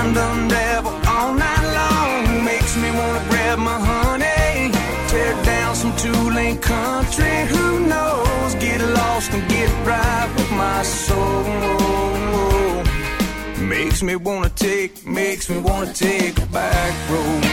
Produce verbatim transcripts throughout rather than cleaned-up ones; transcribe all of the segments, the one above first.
London devil all night long. Makes me wanna grab my honey, tear down some two-lane country. Who knows? Get lost and get right with my soul. Makes me wanna take, makes me wanna take a back road.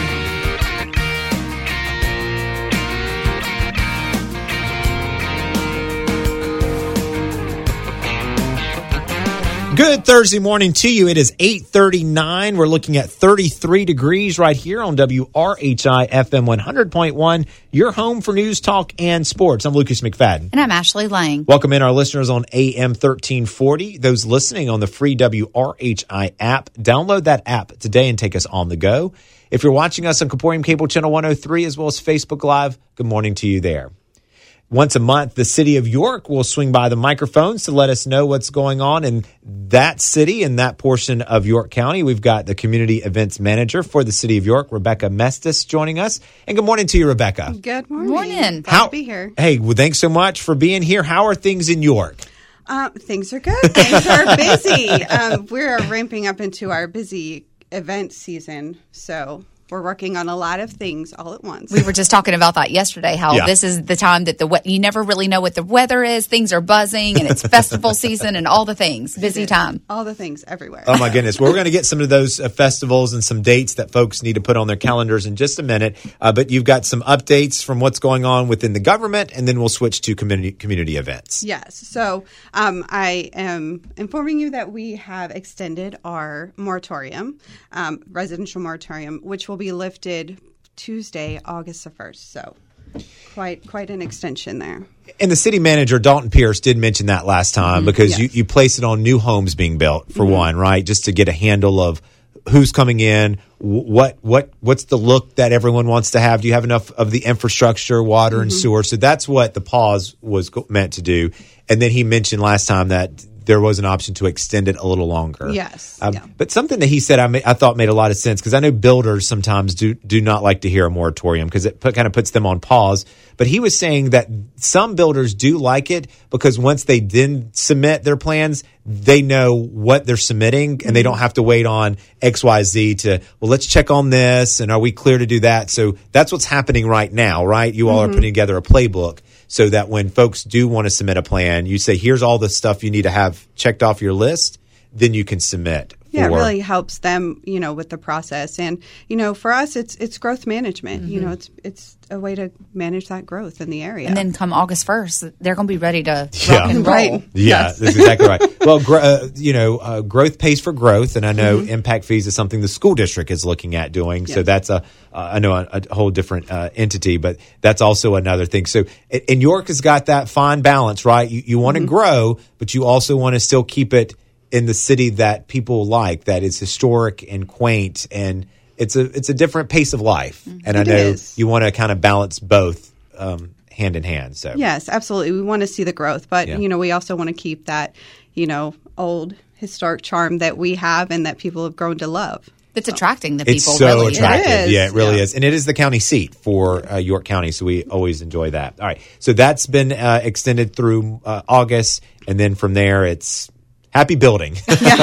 Good Thursday morning to you. It is eight thirty-nine. We're looking at thirty-three degrees right here on W R H I F M one hundred point one, your home for news, talk, and sports. I'm Lucas McFadden. And I'm Ashley Lang. Welcome in our listeners on A M thirteen forty. Those listening on the free W R H I app, download that app today and take us on the go. If you're watching us on Caporium Cable Channel one oh three as well as Facebook Live, good morning to you there. Once a month, the city of York will swing by the microphones to let us know what's going on in that city and that portion of York County. We've got the community events manager for the city of York, Rebecca Mestis, joining us. And good morning to you, Rebecca. Good morning. Morning. Glad How, to be here. Hey, well, thanks so much for being here. How are things in York? Uh, things are good. Things are busy. Um, we're ramping up into our busy event season, so we're working on a lot of things all at once. We were just talking about that yesterday, how Yeah. this is the time that the we- you never really know what the weather is. Things are buzzing, and it's festival season and all the things. Busy time. All the things everywhere. Oh, my goodness. Well, we're going to get some of those uh, festivals and some dates that folks need to put on their calendars in just a minute. Uh, but you've got some updates from what's going on within the government, and then we'll switch to community community events. Yes. So um, I am informing you that we have extended our moratorium, um, residential moratorium, which will be lifted Tuesday, August the first. So quite quite an extension there. And the city manager, Dalton Pierce, did mention that last time, mm-hmm. because yes. you, you place it on new homes being built, for mm-hmm. one, right? Just to get a handle of who's coming in, what what what's the look that everyone wants to have. Do you have enough of the infrastructure, water, mm-hmm. and sewer? So that's what the pause was meant to do. And then he mentioned last time that there was an option to extend it a little longer. Yes. Um, yeah. But something that he said I, may, I thought made a lot of sense, because I know builders sometimes do, do not like to hear a moratorium because it put, kind of puts them on pause. But he was saying that some builders do like it because once they then submit their plans, they know what they're submitting, and they don't have to wait on X Y Z to, well, let's check on this, and are we clear to do that? So that's what's happening right now, right? You all mm-hmm. are putting together a playbook so that when folks do want to submit a plan, you say, here's all the stuff you need to have checked off your list, then you can submit. Yeah, for, it really helps them, you know, with the process. And, you know, for us, it's it's growth management. Mm-hmm. You know, it's it's a way to manage that growth in the area. And then come August first, they're going to be ready to yeah. rock and roll. Right. Yeah, yes. that's exactly right. Well, gr- uh, you know, uh, growth pays for growth. And I know mm-hmm. impact fees is something the school district is looking at doing. Yes. So that's a, uh, I know a, a whole different uh, entity, but that's also another thing. So, and York has got that fine balance, right? You, you want to mm-hmm. grow, but you also want to still keep it in the city that people like, that is historic and quaint, and it's a it's a different pace of life. Mm-hmm. And I it know is. you want to kind of balance both um, hand in hand. So yes, absolutely. We want to see the growth, but yeah. you know, we also want to keep that, you know, old historic charm that we have and that people have grown to love. It's so attracting the people. It's so really. attractive. It is. Yeah, it really yeah. is. And it is the county seat for uh, York County, so we always enjoy that. All right. So that's been uh, extended through uh, August, and then from there it's happy building.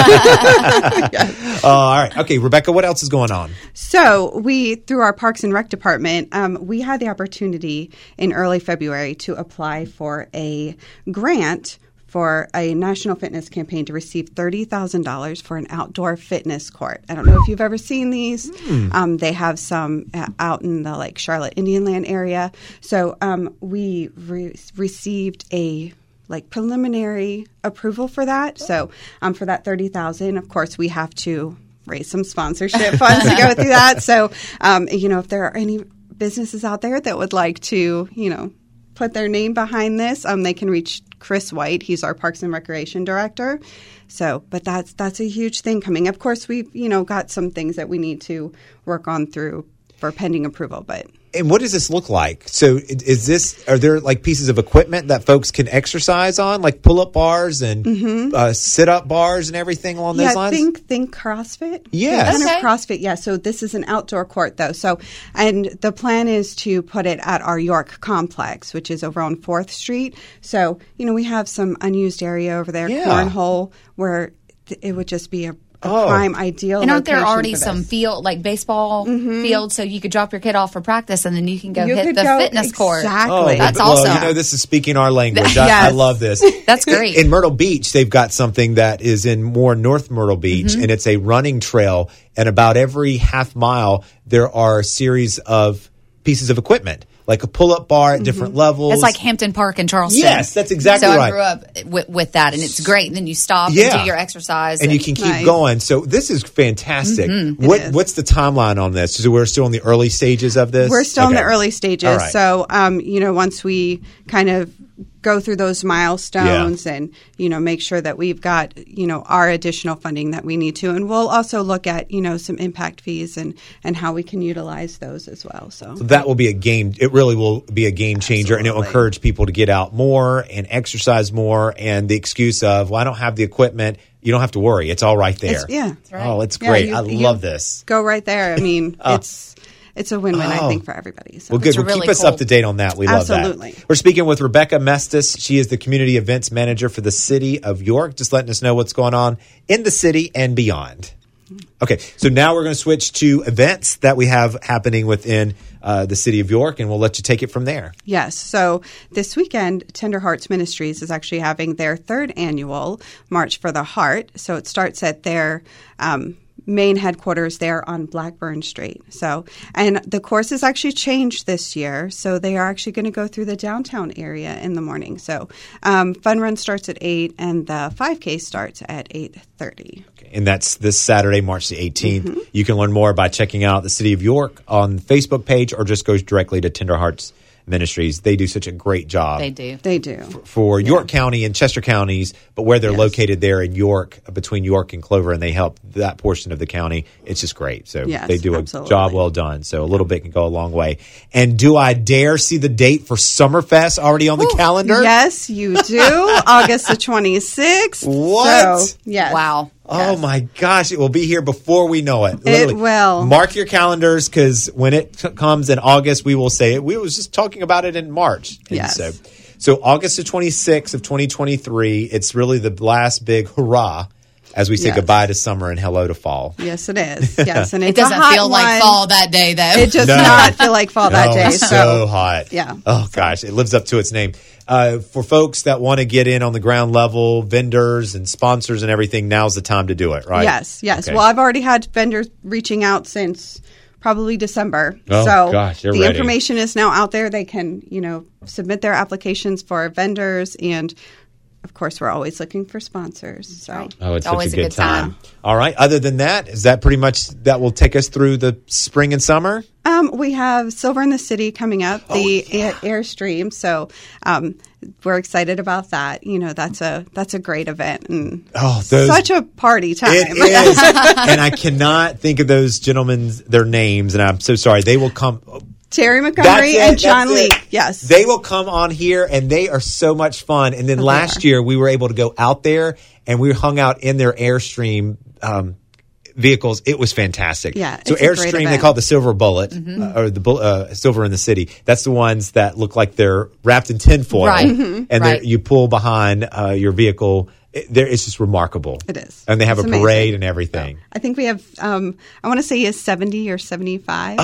yes. uh, all right. Okay, Rebecca, what else is going on? So we, through our Parks and Rec department, um, we had the opportunity in early February to apply for a grant for a national fitness campaign to receive thirty thousand dollars for an outdoor fitness court. I don't know if you've ever seen these. Mm. Um, they have some uh, out in the like Charlotte Indian Land area. So um, we re- received a like preliminary approval for that. So um, for that thirty thousand dollars, of course, we have to raise some sponsorship funds to go through that. So, um, you know, if there are any businesses out there that would like to, you know, put their name behind this, um, they can reach Chris White. He's our Parks and Recreation Director. So, but that's that's a huge thing coming. Of course, we've, you know, got some things that we need to work on through for pending approval, but. And what does this look like? So is this, are there like pieces of equipment that folks can exercise on, like pull-up bars and mm-hmm. uh, sit-up bars and everything along yeah, those lines? Yeah, think, think CrossFit. Yes. Think okay. CrossFit, yeah. So this is an outdoor court, though. So, and the plan is to put it at our York complex, which is over on fourth Street. So, you know, we have some unused area over there, yeah. cornhole, where it would just be a, a Oh. prime ideal. And aren't there location already for some this. field, like baseball fields, so you could drop your kid off for practice and then you can go You hit could the go- fitness court. Exactly. That's well, awesome. you know, this is speaking our language. I, I Yes. love this. That's great. In Myrtle Beach, they've got something that is in more North Myrtle Beach, Mm-hmm. and it's a running trail. And about every half mile, there are a series of pieces of equipment, like a pull-up bar at different levels. It's like Hampton Park in Charleston. Yes, that's exactly so right. I grew up with, with that, and it's great. And then you stop Yeah. and do your exercise. and you can keep Nice. going. So this is fantastic. Mm-hmm. What is. what's the timeline on this? So we're still in the early stages of this. We're still in Okay. the early stages. All right. So, um, you know, once we kind of go through those milestones and, you know, make sure that we've got, you know, our additional funding that we need to. And we'll also look at, you know, some impact fees and, and how we can utilize those as well. So, that will be a game. It really will be a game changer, and it will Absolutely. encourage people to get out more and exercise more. And the excuse of, well, I don't have the equipment. You don't have to worry. It's all right there. It's- yeah. That's right. Oh, it's Yeah, great. you- I you love this. go right there. I mean, it's it's a win-win, I Oh. think, for everybody. So. Well, good. It's Well, really keep us cool. up to date on that. We love Absolutely. that. We're speaking with Rebecca Mestis. She is the Community Events Manager for the City of York, just letting us know what's going on in the city and beyond. Okay, so now we're going to switch to events that we have happening within uh, the City of York, and we'll let you take it from there. Yes. So this weekend, Tender Hearts Ministries is actually having their third annual March for the Heart. So it starts at their um, main headquarters there on Blackburn Street. So, and the course has actually changed this year. So they are actually going to go through the downtown area in the morning. So um, fun run starts at eight, and the five K starts at eight thirty. And that's this Saturday, March the eighteenth. Mm-hmm. You can learn more by checking out the City of York on the Facebook page, or just goes directly to Tender Hearts Ministries. They do such a great job. They do. They do. For York County and Chester counties, but where they're Yes. located there in York, between York and Clover, and they help that portion of the county. It's just great. So Yes, they do a absolutely. job well done. So a little bit can go a long way. And do I dare see the date for Summerfest already on the calendar? Yes, you do. August the twenty-sixth. What? So, yes. Wow. Oh my gosh, it will be here before we know it. Literally. will. Mark your calendars, because when it t- comes in August, we will say it. We was just talking about it in March. And Yes. So, so August the twenty-sixth of twenty twenty-three, it's really the last big hurrah as we say Yes. goodbye to summer and hello to fall. Yes, it is. Yes, and It it's a doesn't hot feel like one. fall that day, though. It does No. not feel like fall that Oh, day. it's so, hot. yeah. Oh gosh, it lives up to its name. Uh, for folks that want to get in on the ground level, vendors and sponsors and everything, now's the time to do it, right? Yes, yes. Okay. Well, I've already had vendors reaching out since probably December. Oh, so gosh, they're the ready. information is now out there. They can, you know, submit their applications for vendors, and of course, we're always looking for sponsors. So. Right. Oh, it's, It's such always a a good, good time. time. All right. Other than that, is that pretty much that will take us through the spring and summer? Um, we have Silver in the City coming up, the Oh, yeah. Air- Airstream. So um, we're excited about that. You know, that's a that's a great event and Oh, those- such a party time. It is, and I cannot think of those gentlemen's their names, and I'm so sorry. They will come. Terry That's Montgomery it, and John that's it. Leake. Yes. They will come on here, and they are so much fun. And then They last are. year, we were able to go out there, and we hung out in their Airstream um, vehicles. It was fantastic. Yeah, So it's a great Airstream, they event. call it the Silver Bullet, uh, or the bull- uh, Silver in the City. That's the ones that look like they're wrapped in tinfoil, Right. and they're Right. you pull behind uh, your vehicle. It, there- it's just remarkable. It is. And they have It's a parade amazing. and everything. I think we have, um, I want to say is seventy or seventy-five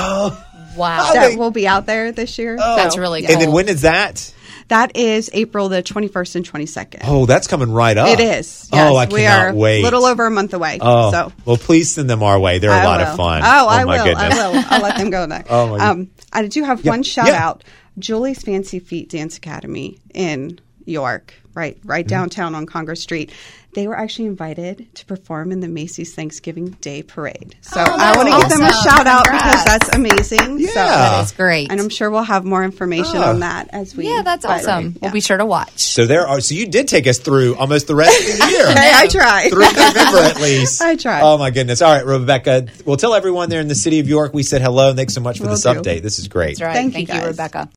Wow. that will be out there this year. That's So, really yeah. cool. And then when is that? That is April the twenty-first and twenty-second. Oh, that's coming right up. It is. Yes. Oh, I we cannot are wait. a little over a month away. Oh, so. well, please send them our way. They're a I lot will. of fun. Oh, I my will. goodness. I will. I'll let them go there. Oh, my um, I do have Yeah. one shout Yeah. out. Julie's Fancy Feet Dance Academy in York, right, Mm-hmm. right downtown on Congress Street. They were actually invited to perform in the Macy's Thanksgiving Day Parade. So Oh, I want to that's give them a awesome. shout out Congrats. because that's amazing. Yeah. So, That is great. and I'm sure we'll have more information Oh. on that as we. yeah, that's but, awesome. yeah. We'll be sure to watch. So there are. So you did take us through almost the rest of the year. Hey, I tried. Through November at least. I tried. Oh my goodness. All right, Rebecca. Well, tell everyone there in the city of York we said hello and thanks so much for Will this do. update. This is great. That's right. Thank you, Thank you, guys. Rebecca.